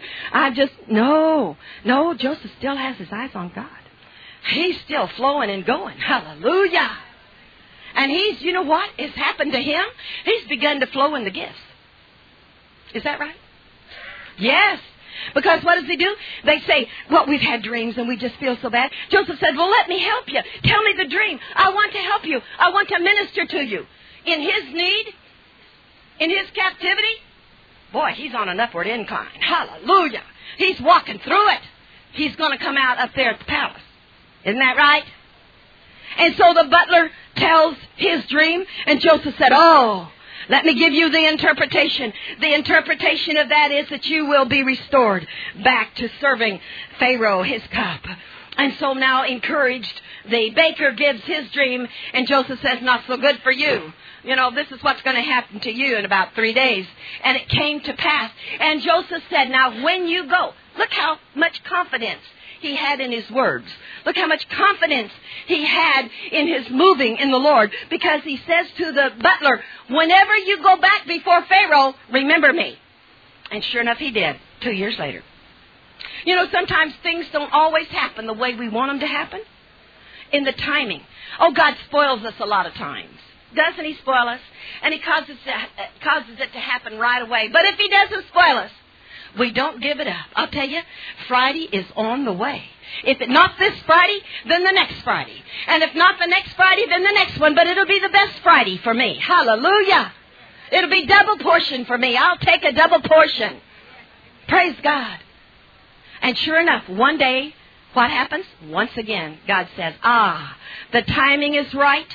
No, Joseph still has his eyes on God. He's still flowing and going. Hallelujah. And you know what has happened to him? He's begun to flow in the gifts. Is that right? Yes. Because what does he do? They say, well, we've had dreams and we just feel so bad. Joseph said, well, let me help you. Tell me the dream. I want to help you. I want to minister to you. In his need, in his captivity, boy, he's on an upward incline. Hallelujah. He's walking through it. He's going to come out up there at the palace. Isn't that right? And so the butler tells his dream, and Joseph said, oh, let me give you the interpretation. The interpretation of that is that you will be restored back to serving Pharaoh his cup. And so now encouraged, the baker gives his dream, and Joseph says, not so good for you. You know, this is what's going to happen to you in about 3 days. And it came to pass. And Joseph said, now when you go, look how much confidence he had in his words. Look how much confidence he had in his moving in the Lord. Because he says to the butler, whenever you go back before Pharaoh, remember me. And sure enough, he did 2 years later. You know, sometimes things don't always happen the way we want them to happen. In the timing. Oh, God spoils us a lot of times. Doesn't He spoil us? And He causes it to happen right away. But if He doesn't spoil us, we don't give it up. I'll tell you, Friday is on the way. If it's not this Friday, then the next Friday. And if not the next Friday, then the next one. But it'll be the best Friday for me. Hallelujah. It'll be double portion for me. I'll take a double portion. Praise God. And sure enough, one day, what happens? Once again, God says, the timing is right.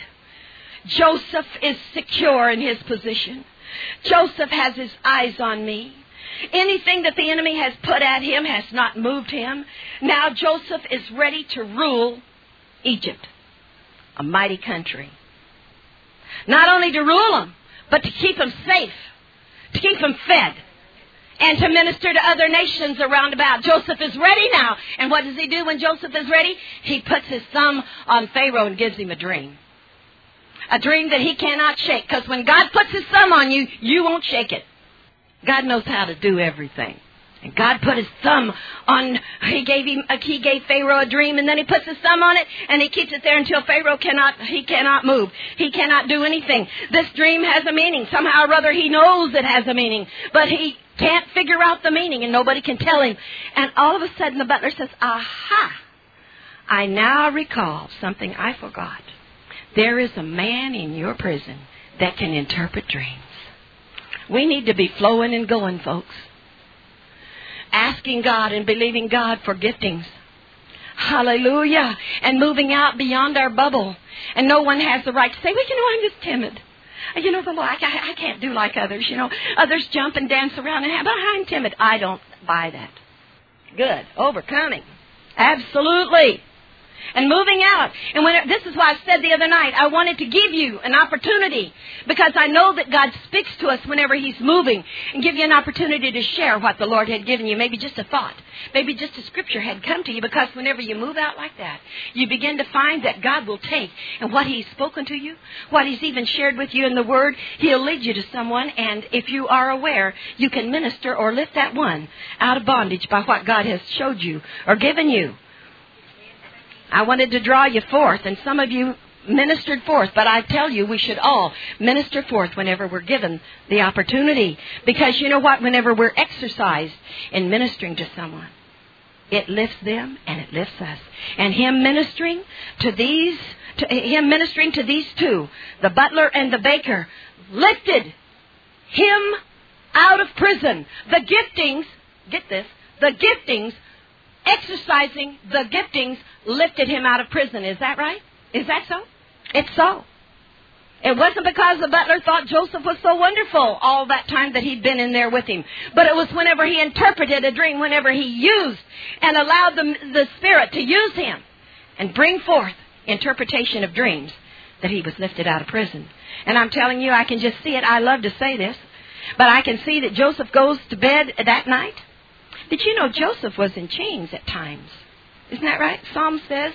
Joseph is secure in his position. Joseph has his eyes on me. Anything that the enemy has put at him has not moved him. Now Joseph is ready to rule Egypt, a mighty country. Not only to rule them, but to keep them safe, to keep them fed, and to minister to other nations around about. Joseph is ready now. And what does he do when Joseph is ready? He puts his thumb on Pharaoh and gives him a dream. A dream that he cannot shake. Because when God puts his thumb on you, you won't shake it. God knows how to do everything. And God put his thumb on, he gave Pharaoh a dream, and then he puts his thumb on it, and he keeps it there until Pharaoh cannot move. He cannot do anything. This dream has a meaning. Somehow or other he knows it has a meaning, but he can't figure out the meaning, and nobody can tell him. And all of a sudden the butler says, aha, I now recall something I forgot. There is a man in your prison that can interpret dreams. We need to be flowing and going, folks. Asking God and believing God for giftings. Hallelujah. And moving out beyond our bubble. And no one has the right to say, well, I'm just timid. The Lord, I can't do like others. Others jump and dance around and but I'm timid. I don't buy that. Good. Overcoming. Absolutely. And moving out. And this is why I said the other night, I wanted to give you an opportunity, because I know that God speaks to us whenever He's moving, and give you an opportunity to share what the Lord had given you. Maybe just a thought. Maybe just a scripture had come to you, because whenever you move out like that, you begin to find that God will take, and what He's spoken to you, what He's even shared with you in the Word, He'll lead you to someone, and if you are aware, you can minister or lift that one out of bondage by what God has showed you or given you. I wanted to draw you forth, and some of you ministered forth, but I tell you we should all minister forth whenever we're given the opportunity. Because you know what? Whenever we're exercised in ministering to someone, it lifts them and it lifts us. And Him ministering to these two, the butler and the baker, lifted him out of prison. The giftings, get this, the giftings, exercising the giftings lifted him out of prison. Is that right? Is that so? It's so. It wasn't because the butler thought Joseph was so wonderful all that time that he'd been in there with him. But it was whenever he interpreted a dream, whenever he used and allowed the Spirit to use him and bring forth interpretation of dreams, that he was lifted out of prison. And I'm telling you, I can just see it. I love to say this, but I can see that Joseph goes to bed that night. Did you know Joseph was in chains at times? Isn't that right? Psalm says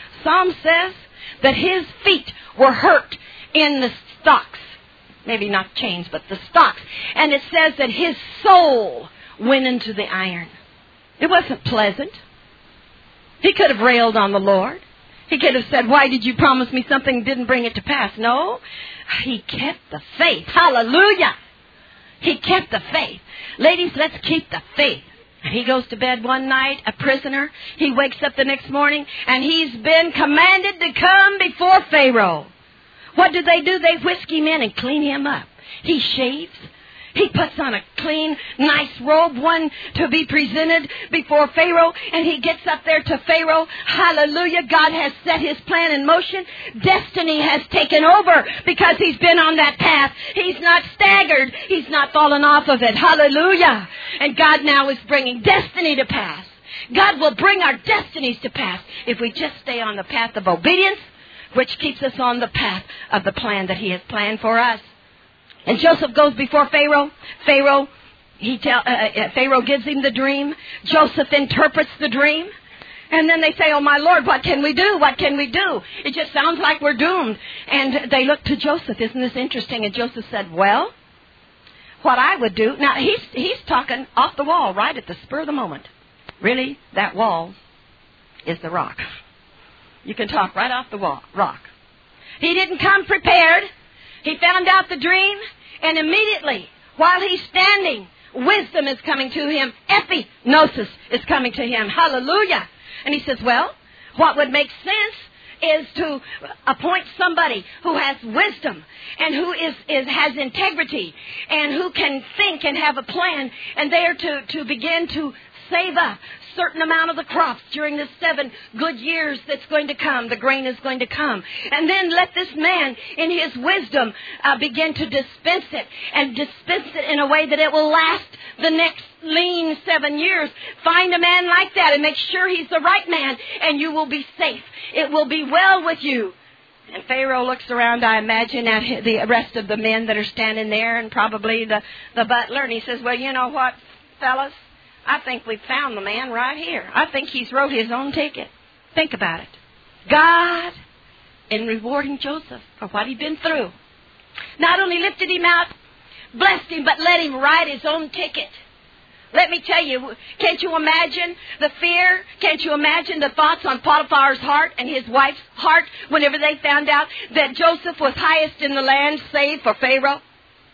that his feet were hurt in the stocks. Maybe not chains, but the stocks. And it says that his soul went into the iron. It wasn't pleasant. He could have railed on the Lord. He could have said, why did you promise me something and didn't bring it to pass? No, he kept the faith. Hallelujah. He kept the faith. Ladies, let's keep the faith. And he goes to bed one night, a prisoner. He wakes up the next morning, and he's been commanded to come before Pharaoh. What do? They whisk him in and clean him up. He shaves. He puts on a clean, nice robe, one to be presented before Pharaoh, and he gets up there to Pharaoh. Hallelujah. God has set His plan in motion. Destiny has taken over because he's been on that path. He's not staggered. He's not fallen off of it. Hallelujah. And God now is bringing destiny to pass. God will bring our destinies to pass if we just stay on the path of obedience, which keeps us on the path of the plan that He has planned for us. And Joseph goes before Pharaoh. Pharaoh gives him the dream. Joseph interprets the dream. And then they say, oh, my Lord, what can we do? What can we do? It just sounds like we're doomed. And they look to Joseph. Isn't this interesting? And Joseph said, well, what I would do. Now, he's talking off the wall right at the spur of the moment. Really, that wall is the rock. You can talk right off the wall, rock. He didn't come prepared. He found out the dream, and immediately, while he's standing, wisdom is coming to him. Epignosis is coming to him. Hallelujah. And he says, well, what would make sense is to appoint somebody who has wisdom and who has integrity and who can think and have a plan, and they are to begin to save up certain amount of the crops during the 7 good years that's going to come. The grain is going to come. And then let this man, in his wisdom, begin to dispense it. And dispense it in a way that it will last the next lean 7 years. Find a man like that and make sure he's the right man. And you will be safe. It will be well with you. And Pharaoh looks around, I imagine, at the rest of the men that are standing there and probably the butler. And he says, well, you know what, fellas? I think we've found the man right here. I think he's wrote his own ticket. Think about it. God, in rewarding Joseph for what he'd been through, not only lifted him out, blessed him, but let him write his own ticket. Let me tell you, can't you imagine the fear? Can't you imagine the thoughts on Potiphar's heart and his wife's heart whenever they found out that Joseph was highest in the land, save for Pharaoh?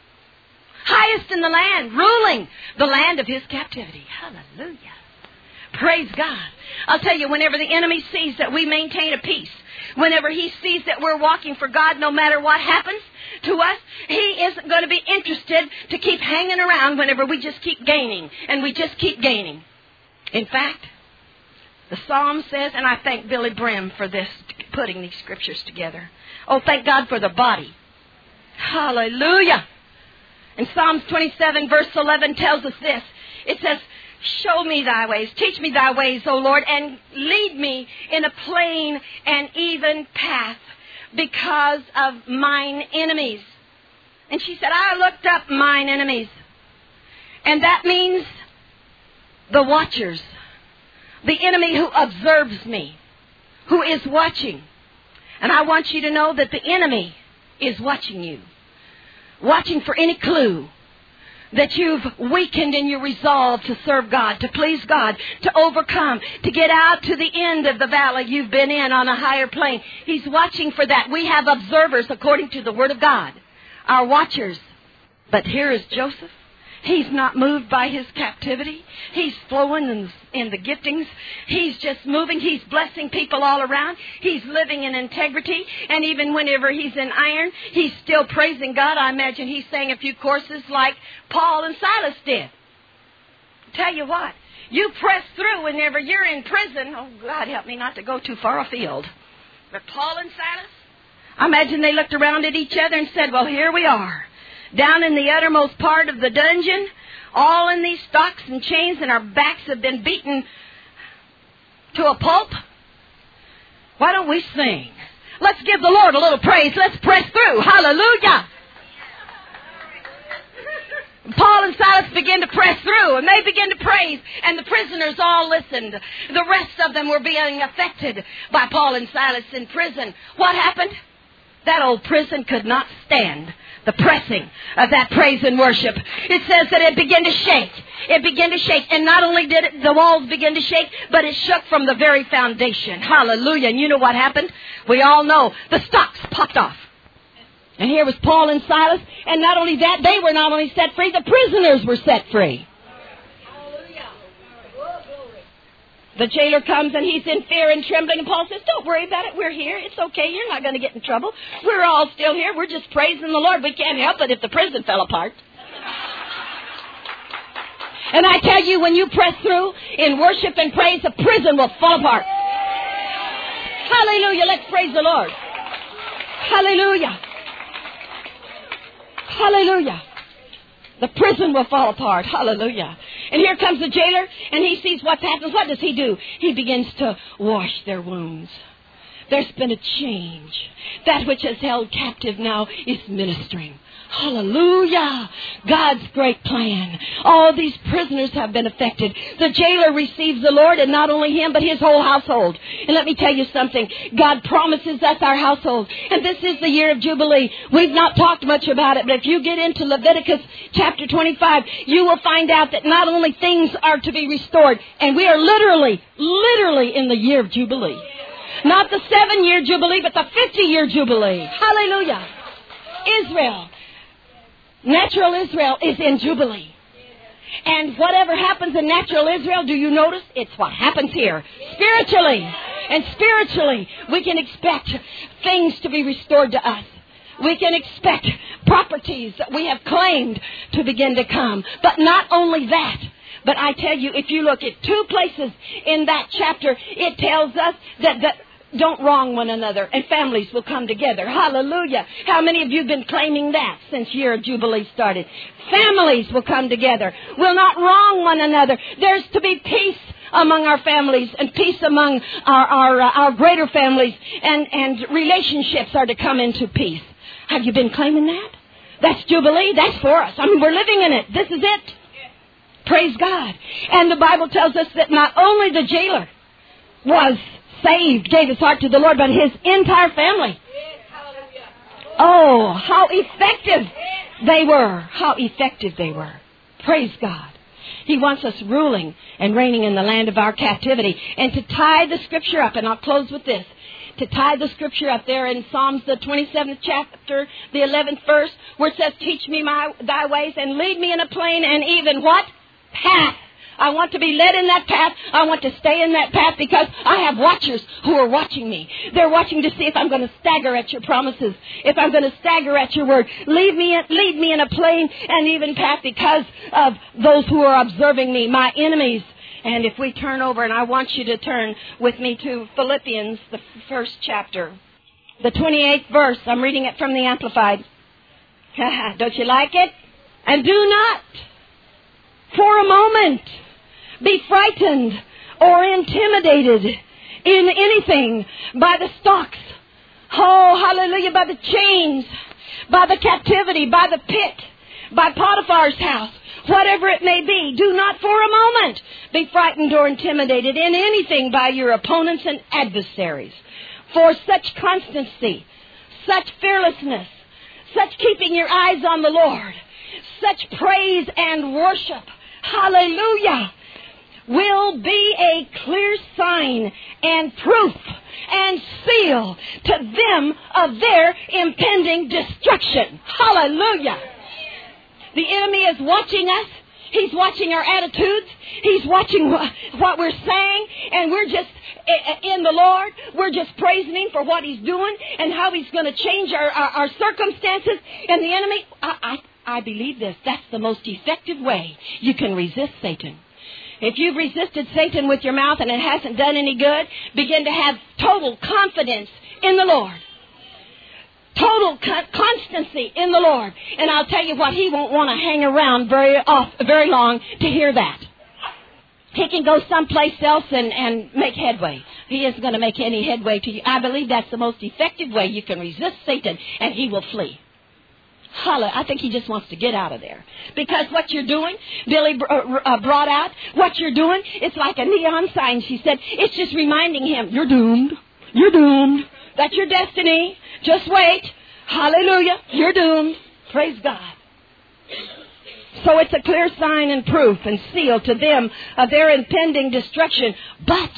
Highest in the land, ruling the land of his captivity. Hallelujah. Praise God. I'll tell you, whenever the enemy sees that we maintain a peace, whenever he sees that we're walking for God no matter what happens to us, he isn't going to be interested to keep hanging around whenever we just keep gaining. And we just keep gaining. In fact, the Psalm says, and I thank Billy Brim for this, putting these scriptures together. Oh, thank God for the body. Hallelujah. And Psalms 27 verse 11 tells us this. It says, show me thy ways, teach me thy ways, O Lord, and lead me in a plain and even path because of mine enemies. And she said, I looked up mine enemies. And that means the watchers, the enemy who observes me, who is watching. And I want you to know that the enemy is watching you. Watching for any clue that you've weakened in your resolve to serve God, to please God, to overcome, to get out to the end of the valley you've been in on a higher plane. He's watching for that. We have observers according to the Word of God, our watchers. But here is Joseph. He's not moved by his captivity. He's flowing in the giftings. He's just moving. He's blessing people all around. He's living in integrity. And even whenever he's in iron, he's still praising God. I imagine he's saying a few courses like Paul and Silas did. Tell you what, you press through whenever you're in prison. Oh, God, help me not to go too far afield. But Paul and Silas, I imagine they looked around at each other and said, well, here we are. Down in the uttermost part of the dungeon, all in these stocks and chains, and our backs have been beaten to a pulp. Why don't we sing? Let's give the Lord a little praise. Let's press through. Hallelujah. Paul and Silas began to press through, and they began to praise, and the prisoners all listened. The rest of them were being affected by Paul and Silas in prison. What happened? That old prison could not stand the pressing of that praise and worship. It says that it began to shake. It began to shake. And not only did the walls begin to shake, but it shook from the very foundation. Hallelujah. And you know what happened? We all know. The stocks popped off. And here was Paul and Silas. And not only that, they were not only set free, the prisoners were set free. The jailer comes and he's in fear and trembling. And Paul says, don't worry about it. We're here. It's okay. You're not going to get in trouble. We're all still here. We're just praising the Lord. We can't help it if the prison fell apart. And I tell you, when you press through in worship and praise, the prison will fall apart. Hallelujah. Let's praise the Lord. Hallelujah. Hallelujah. The prison will fall apart. Hallelujah. And here comes the jailer, and he sees what happens. What does he do? He begins to wash their wounds. There's been a change. That which is held captive now is ministering. Hallelujah. God's great plan. All these prisoners have been affected. The jailer receives the Lord, and not only him, but his whole household. And let me tell you something. God promises us our household. And this is the year of Jubilee. We've not talked much about it, but if you get into Leviticus chapter 25, you will find out that not only things are to be restored, and we are literally in the year of Jubilee. Not the 7-year Jubilee, but the 50-year Jubilee. Hallelujah. Israel. Natural Israel is in Jubilee. And whatever happens in natural Israel, do you notice? It's what happens here. Spiritually. And spiritually, we can expect things to be restored to us. We can expect properties that we have claimed to begin to come. But not only that, But I tell you, if you look at 2 places in that chapter, it tells us that don't wrong one another, and families will come together. Hallelujah. How many of you have been claiming that since Year of Jubilee started? Families will come together. Will not wrong one another. There's to be peace among our families and peace among our greater families, and relationships are to come into peace. Have you been claiming that? That's Jubilee. That's for us. I mean, we're living in it. This is it. Praise God. And the Bible tells us that not only the jailer was saved, gave his heart to the Lord, but his entire family. Oh, how effective they were. How effective they were. Praise God. He wants us ruling and reigning in the land of our captivity. And to tie the scripture up, and I'll close with this, to tie the scripture up there in Psalms, the 27th chapter, the 11th verse, where it says, teach me thy ways and lead me in a plain and even what? Path. I want to be led in that path. I want to stay in that path because I have watchers who are watching me. They're watching to see if I'm going to stagger at your promises, if I'm going to stagger at your word. Lead me in a plain and even path because of those who are observing me, my enemies. And if we turn over, and I want you to turn with me to Philippians, the 1st chapter, the 28th verse. I'm reading it from the Amplified. Don't you like it? And do not for a moment be frightened or intimidated in anything by the stocks. Oh, hallelujah, by the chains, by the captivity, by the pit, by Potiphar's house, whatever it may be. Do not for a moment be frightened or intimidated in anything by your opponents and adversaries. For such constancy, such fearlessness, such keeping your eyes on the Lord, such praise and worship, hallelujah, will be a clear sign and proof and seal to them of their impending destruction. Hallelujah. The enemy is watching us. He's watching our attitudes. He's watching what we're saying. And we're just in the Lord. We're just praising Him for what He's doing and how He's going to change our circumstances. And the enemy, I believe this. That's the most effective way you can resist Satan. If you've resisted Satan with your mouth and it hasn't done any good, begin to have total confidence in the Lord. Total constancy in the Lord. And I'll tell you what, He won't want to hang around very long to hear that. He can go someplace else and make headway. He isn't going to make any headway to you. I believe that's the most effective way you can resist Satan, and he will flee. I think he just wants to get out of there. Because what you're doing, Billy brought out, what you're doing, it's like a neon sign. She said, it's just reminding him, you're doomed. You're doomed. That's your destiny. Just wait. Hallelujah. You're doomed. Praise God. So it's a clear sign and proof and seal to them of their impending destruction. But,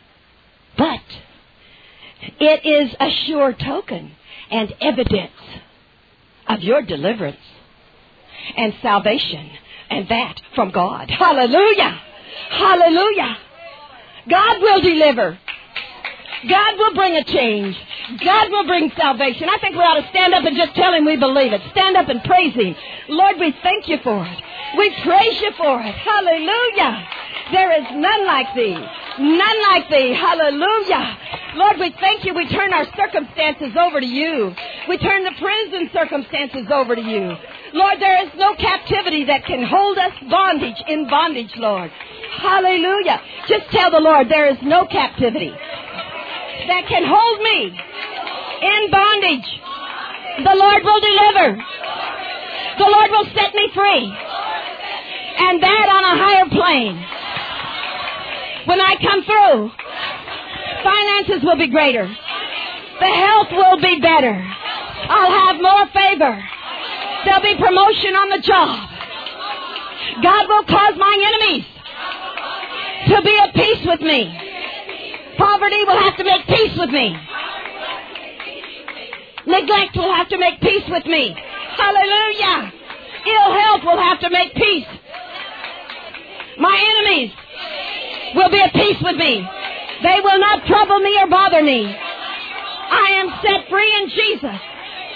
it is a sure token and evidence of your deliverance and salvation, and that from God. Hallelujah. Hallelujah. God will deliver. God will bring a change. God will bring salvation. I think we ought to stand up and just tell Him we believe it. Stand up and praise Him. Lord, we thank You for it. We praise You for it. Hallelujah. There is none like Thee. None like Thee. Hallelujah. Lord, we thank You. We turn our circumstances over to You. We turn the prison circumstances over to You. Lord, there is no captivity that can hold us in bondage, Lord. Hallelujah. Just tell the Lord, there is no captivity that can hold me in bondage. The Lord will deliver. The Lord will set me free. And that on a higher plane. When I come through, finances will be greater. The health will be better. I'll have more favor. There'll be promotion on the job. God will cause my enemies to be at peace with me. Poverty will have to make peace with me. Neglect will have to make peace with me. Hallelujah. Ill health will have to make peace. My enemies will be at peace with me. They will not trouble me or bother me. I am set free in Jesus.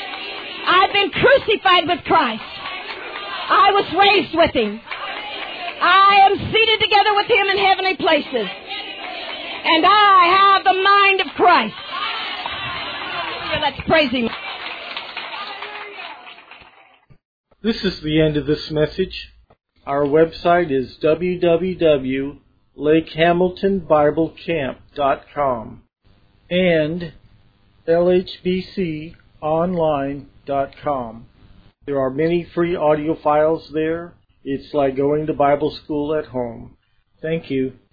I've been crucified with Christ. I was raised with Him. I am seated together with Him in heavenly places. And I have the mind of Christ. Let's praise Him. This is the end of this message. Our website is www.lakehamiltonbiblecamp.com and lhbconline.com. There are many free audio files there. It's like going to Bible school at home. Thank you.